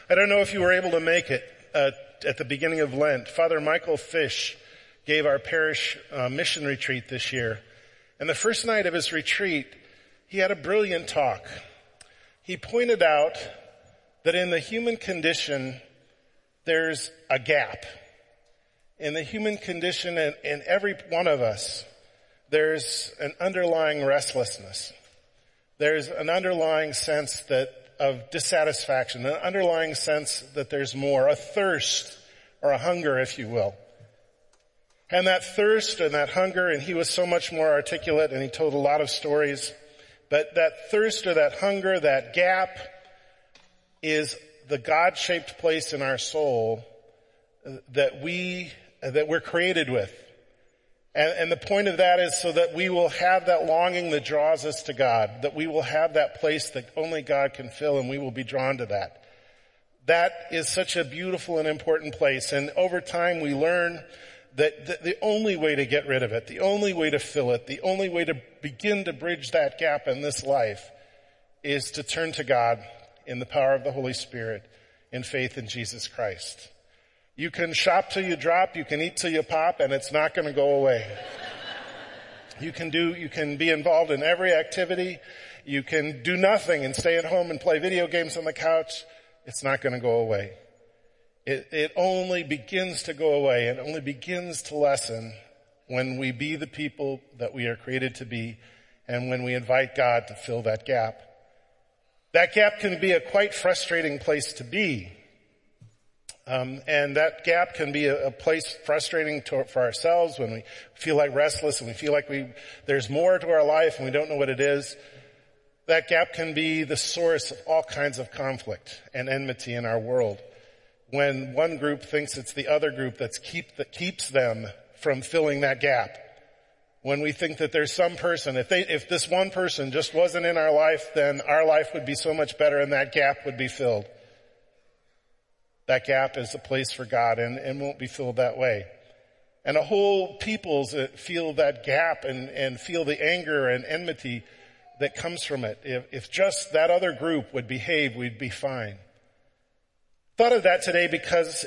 I don't know if you were able to make it at the beginning of Lent. Father Michael Fish gave our parish mission retreat this year. And the first night of his retreat, he had a brilliant talk. He pointed out that in the human condition, there's a gap. In the human condition, in every one of us, there's an underlying restlessness. There's an underlying sense of dissatisfaction, an underlying sense that there's more, a thirst or a hunger, if you will. And that thirst and that hunger, and he was so much more articulate and he told a lot of stories, but that thirst or that hunger, that gap is the God-shaped place in our soul that we're created with. And the point of that is so that we will have that longing that draws us to God, that we will have that place that only God can fill, and we will be drawn to that. That is such a beautiful and important place. And over time we learn that the only way to get rid of it, the only way to fill it, the only way to begin to bridge that gap in this life is to turn to God in the power of the Holy Spirit in faith in Jesus Christ. You can shop till you drop, you can eat till you pop, and it's not going to go away. You can be involved in every activity. You can do nothing and stay at home and play video games on the couch. It's not going to go away. It only begins to go away. It only begins to lessen when we be the people that we are created to be and when we invite God to fill that gap. That gap can be a quite frustrating place to be. And that gap can be a place frustrating for ourselves when we feel like restless and we feel like there's more to our life and we don't know what it is. That gap can be the source of all kinds of conflict and enmity in our world. When one group thinks it's the other group that keeps them from filling that gap. When we think that there's some person, if this one person just wasn't in our life, then our life would be so much better and that gap would be filled. That gap is a place for God and won't be filled that way. And a whole peoples feel that gap and feel the anger and enmity that comes from it. If just that other group would behave, we'd be fine. Thought of that today because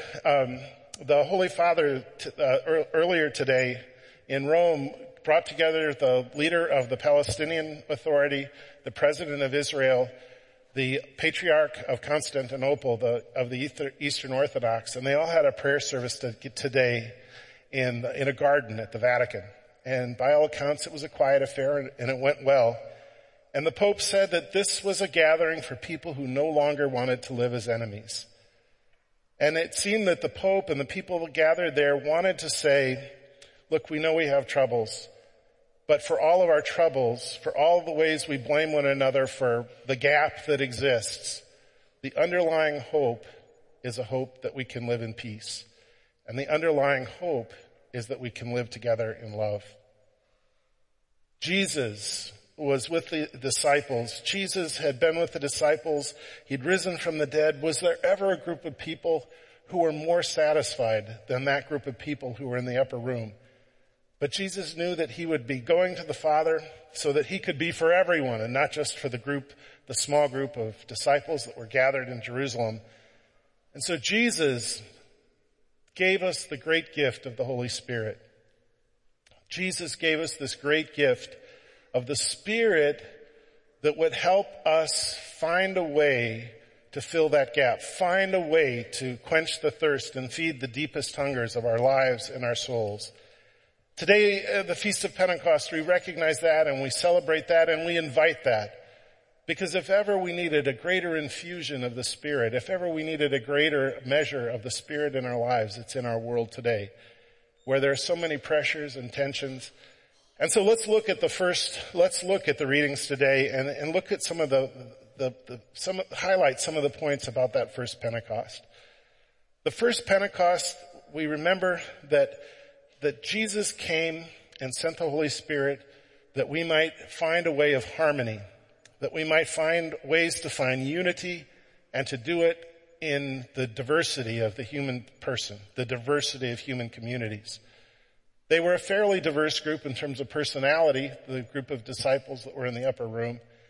the Holy Father earlier today in Rome brought together the leader of the Palestinian Authority, the President of Israel, the Patriarch of Constantinople, of the Eastern Orthodox, and they all had a prayer service today in a garden at the Vatican. And by all accounts, it was a quiet affair and it went well. And the Pope said that this was a gathering for people who no longer wanted to live as enemies. And it seemed that the Pope and the people gathered there wanted to say, look, we know we have troubles, but for all of our troubles, for all the ways we blame one another for the gap that exists, the underlying hope is a hope that we can live in peace. And the underlying hope is that we can live together in love. Jesus was with the disciples. Jesus had been with the disciples. He'd risen from the dead. Was there ever a group of people who were more satisfied than that group of people who were in the upper room? But Jesus knew that he would be going to the Father so that he could be for everyone and not just for the small group of disciples that were gathered in Jerusalem. And so Jesus gave us the great gift of the Holy Spirit. Jesus gave us this great gift of the Spirit that would help us find a way to fill that gap, find a way to quench the thirst and feed the deepest hungers of our lives and our souls. Today, the Feast of Pentecost, we recognize that and we celebrate that and we invite that. Because if ever we needed a greater infusion of the Spirit, if ever we needed a greater measure of the Spirit in our lives, it's in our world today, where there are so many pressures and tensions. And so let's look at the readings today and look at highlight some of the points about that first Pentecost. The first Pentecost, we remember that Jesus came and sent the Holy Spirit that we might find a way of harmony, that we might find ways to find unity and to do it in the diversity of the human person, the diversity of human communities. They were a fairly diverse group in terms of personality, the group of disciples that were in the upper room.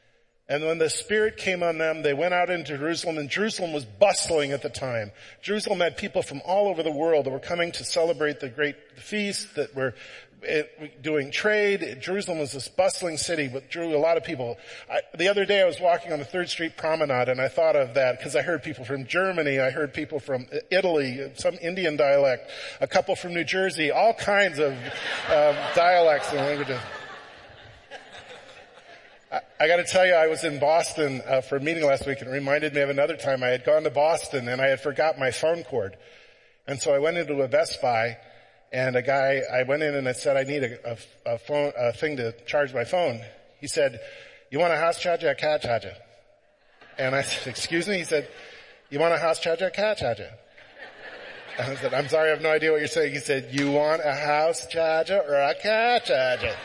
And when the Spirit came on them, they went out into Jerusalem, and Jerusalem was bustling at the time. Jerusalem had people from all over the world that were coming to celebrate the great feast, that were doing trade. Jerusalem was this bustling city that drew a lot of people. The other day I was walking on the 3rd Street Promenade, and I thought of that because I heard people from Germany, I heard people from Italy, some Indian dialect, a couple from New Jersey, all kinds of dialects and languages. I got to tell you, I was in Boston for a meeting last week, and it reminded me of another time I had gone to Boston and I had forgot my phone cord. And so I went into a Best Buy, and I went in and I said, I need a thing to charge my phone. He said, you want a house charger or a car charger? And I said, excuse me? He said, you want a house charger or a car charger? And I said, I'm sorry, I have no idea what you're saying. He said, you want a house charger or a car charger?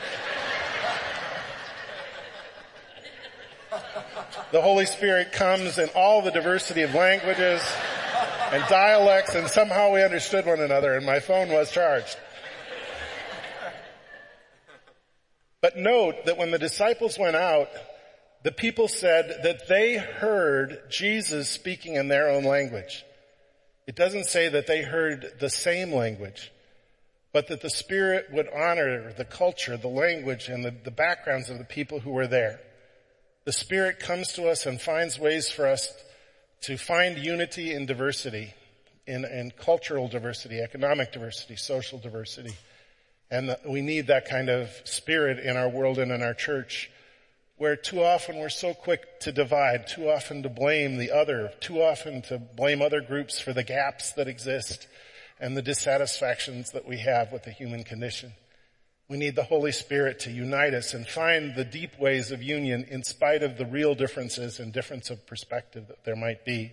The Holy Spirit comes in all the diversity of languages and dialects, and somehow we understood one another, and my phone was charged. But note that when the disciples went out, the people said that they heard Jesus speaking in their own language. It doesn't say that they heard the same language, but that the Spirit would honor the culture, the language, and the backgrounds of the people who were there. The Spirit comes to us and finds ways for us to find unity in diversity, in cultural diversity, economic diversity, social diversity. And we need that kind of spirit in our world and in our church, where too often we're so quick to divide, too often to blame the other, too often to blame other groups for the gaps that exist and the dissatisfactions that we have with the human condition. We need the Holy Spirit to unite us and find the deep ways of union in spite of the real differences and difference of perspective that there might be.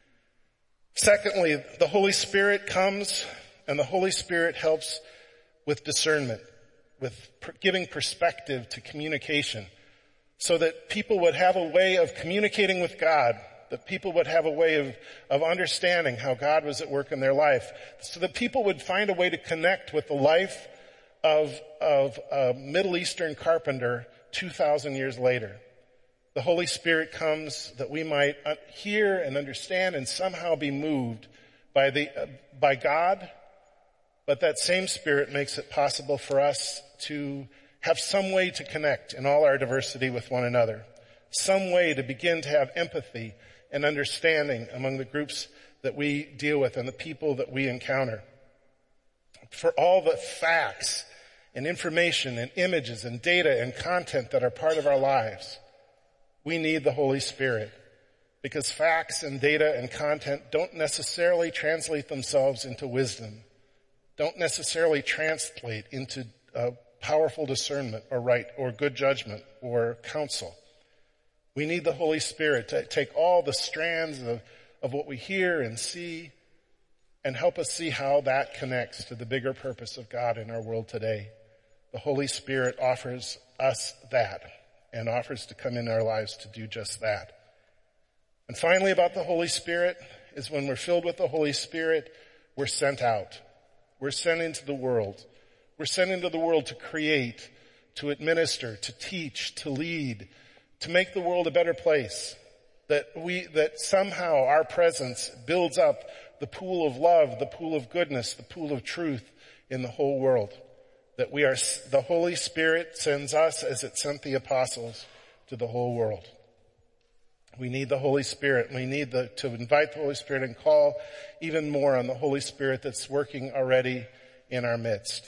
Secondly, the Holy Spirit comes, and the Holy Spirit helps with discernment, with giving perspective to communication, so that people would have a way of communicating with God, that people would have a way of understanding how God was at work in their life, so that people would find a way to connect with the life of a Middle Eastern carpenter 2,000 years later. The Holy Spirit comes that we might hear and understand and somehow be moved by God, but that same Spirit makes it possible for us to have some way to connect in all our diversity with one another, some way to begin to have empathy and understanding among the groups that we deal with and the people that we encounter. For all the facts and information and images and data and content that are part of our lives, we need the Holy Spirit, because facts and data and content don't necessarily translate themselves into wisdom, don't necessarily translate into powerful discernment or right or good judgment or counsel. We need the Holy Spirit to take all the strands of what we hear and see and help us see how that connects to the bigger purpose of God in our world today. The Holy Spirit offers us that and offers to come in our lives to do just that. And finally, about the Holy Spirit is when we're filled with the Holy Spirit, we're sent out. We're sent into the world. We're sent into the world to create, to administer, to teach, to lead, to make the world a better place. That somehow our presence builds up the pool of love, the pool of goodness, the pool of truth in the whole world. That the Holy Spirit sends us as it sent the apostles to the whole world. We need the Holy Spirit. We need to invite the Holy Spirit and call even more on the Holy Spirit that's working already in our midst.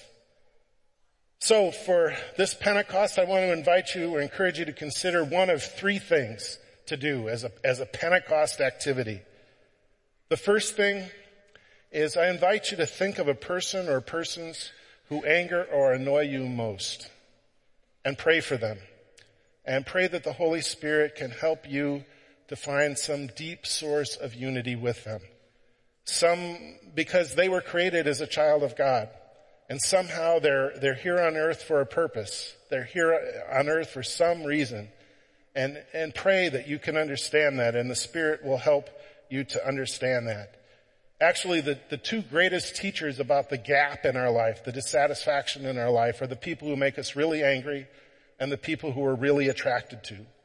So for this Pentecost, I want to invite you or encourage you to consider one of three things to do as a Pentecost activity. The first thing is I invite you to think of a person or persons who anger or annoy you most and pray for them. And pray that the Holy Spirit can help you to find some deep source of unity with them. Because they were created as a child of God. And somehow they're here on earth for a purpose. They're here on earth for some reason. And pray that you can understand that, and the Spirit will help you to understand that. Actually, the two greatest teachers about the gap in our life, the dissatisfaction in our life, are the people who make us really angry and the people who we're really attracted to.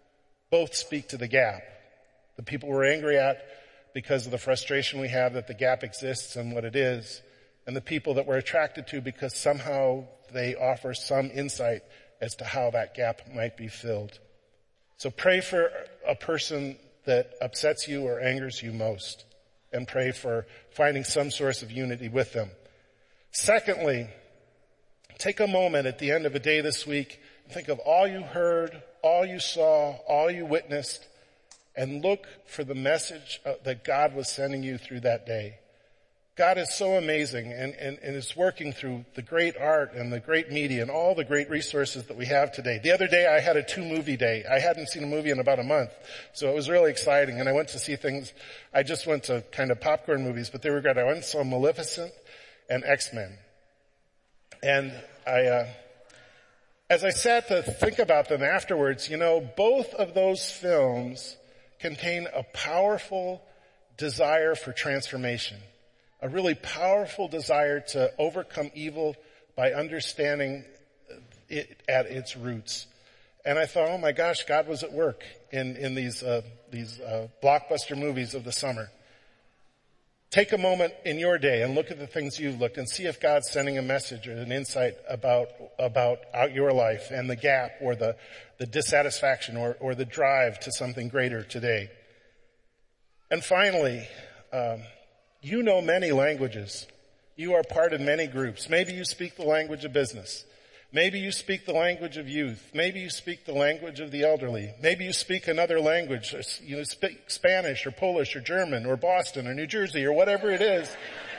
Both speak to the gap. The people we're angry at because of the frustration we have that the gap exists and what it is, and the people that we're attracted to because somehow they offer some insight as to how that gap might be filled. So pray for a person that upsets you or angers you most, and pray for finding some source of unity with them. Secondly, take a moment at the end of a day this week and think of all you heard, all you saw, all you witnessed, and look for the message that God was sending you through that day. God is so amazing and is working through the great art and the great media and all the great resources that we have today. The other day I had a 2-movie day. I hadn't seen a movie in about a month, so it was really exciting. And I went to see things. I just went to kind of popcorn movies, but they were good. I went and saw Maleficent and X-Men. And as I sat to think about them afterwards, both of those films contain a powerful desire for transformation. A really powerful desire to overcome evil by understanding it at its roots. And I thought, oh my gosh, God was at work in these blockbuster movies of the summer. Take a moment in your day and look at the things you've looked and see if God's sending a message or an insight about your life and the gap or the dissatisfaction or the drive to something greater today. And finally, you know many languages. You are part of many groups. Maybe you speak the language of business. Maybe you speak the language of youth. Maybe you speak the language of the elderly. Maybe you speak another language. You speak Spanish or Polish or German or Boston or New Jersey or whatever it is.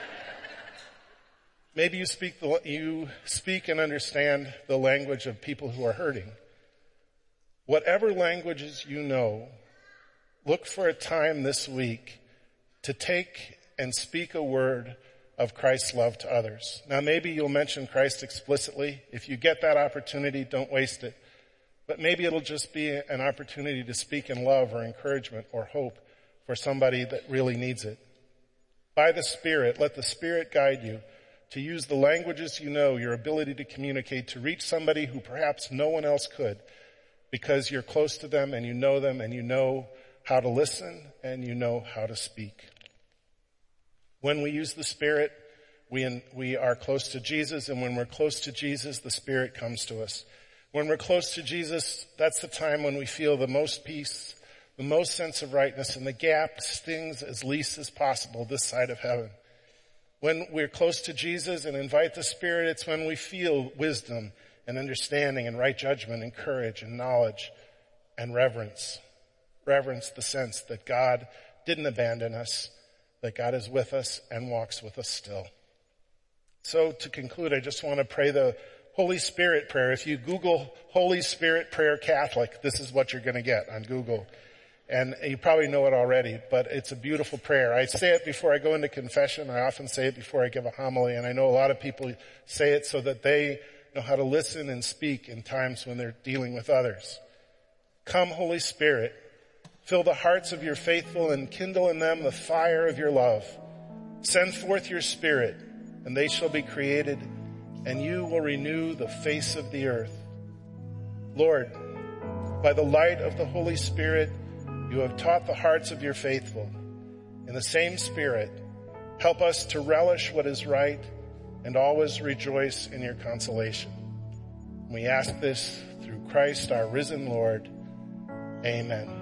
Maybe you speak and understand the language of people who are hurting. Whatever languages you know, look for a time this week to take and speak a word of Christ's love to others. Now maybe you'll mention Christ explicitly. If you get that opportunity, don't waste it. But maybe it'll just be an opportunity to speak in love or encouragement or hope for somebody that really needs it. By the Spirit, let the Spirit guide you to use the languages you know, your ability to communicate, to reach somebody who perhaps no one else could, because you're close to them and you know how to listen and you know how to speak. When we use the Spirit, we are close to Jesus, and when we're close to Jesus, the Spirit comes to us. When we're close to Jesus, that's the time when we feel the most peace, the most sense of rightness, and the gap stings as least as possible this side of heaven. When we're close to Jesus and invite the Spirit, it's when we feel wisdom and understanding and right judgment and courage and knowledge and reverence. Reverence the sense that God didn't abandon us, that God is with us and walks with us still. So to conclude, I just want to pray the Holy Spirit prayer. If you Google Holy Spirit Prayer Catholic, this is what you're going to get on Google. And you probably know it already, but it's a beautiful prayer. I say it before I go into confession. I often say it before I give a homily, and I know a lot of people say it so that they know how to listen and speak in times when they're dealing with others. Come, Holy Spirit. Fill the hearts of your faithful and kindle in them the fire of your love. Send forth your Spirit, and they shall be created, and you will renew the face of the earth. Lord, by the light of the Holy Spirit, you have taught the hearts of your faithful. In the same Spirit, help us to relish what is right and always rejoice in your consolation. We ask this through Christ, our risen Lord. Amen.